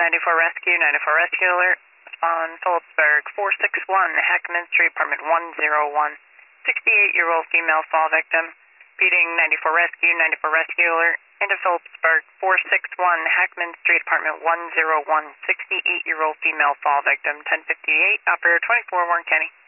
94 Rescue, 94 Rescue Alert. On Phillipsburg, 461 Hackman Street, apartment 101. 68-year-old female fall victim. Repeating 94 Rescue, 94 Rescue Alert. Into Phillipsburg, 461 Hackman Street, apartment 101. 68-year-old female fall victim, 1058, operator 24, Warren County.